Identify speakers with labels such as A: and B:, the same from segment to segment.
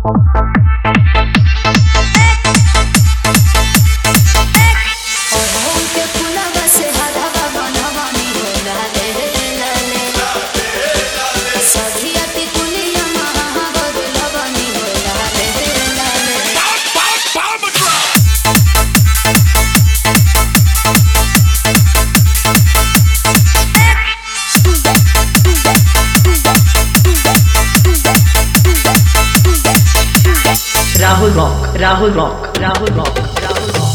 A: Rahul Rock, Rahul Rock, Rahul Rock, Rahul Rock.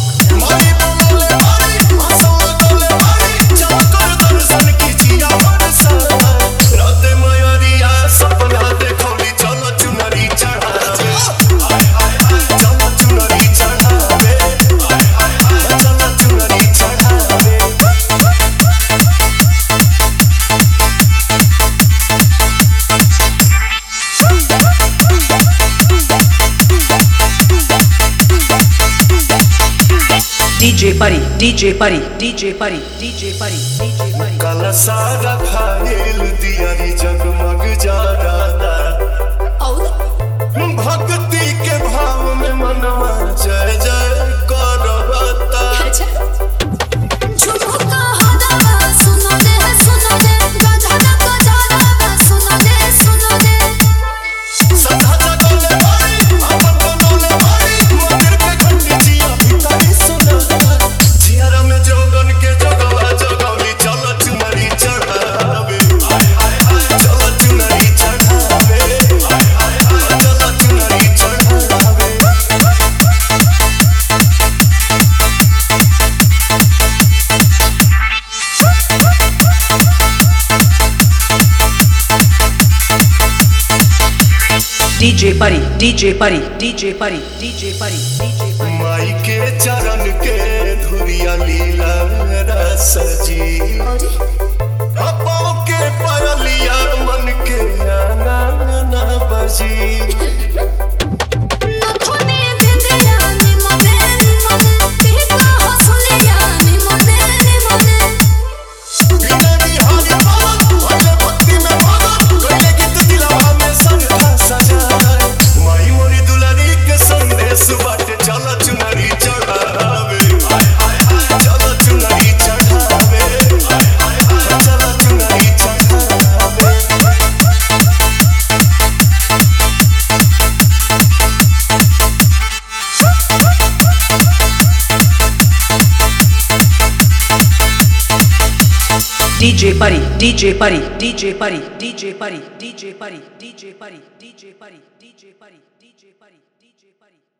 A: DJ Pari, DJ Pari, DJ Pari, DJ Pari, DJ Pari.
B: काला सारा file दियारी जगमग जा रहा भक्ति के भाव में मनवा जय जय कर रहा
A: DJ Pari, DJ Pari, DJ Pari, DJ Pari, DJ Pari.
B: माई के चरण के धुरिया लीला रस जी पाँव के परलिया मन के आना बजी
A: DJ Pari, DJ Pari, DJ Pari, DJ Pari, DJ Pari, DJ Pari, DJ Pari, DJ Pari, DJ Pari, DJ Pari.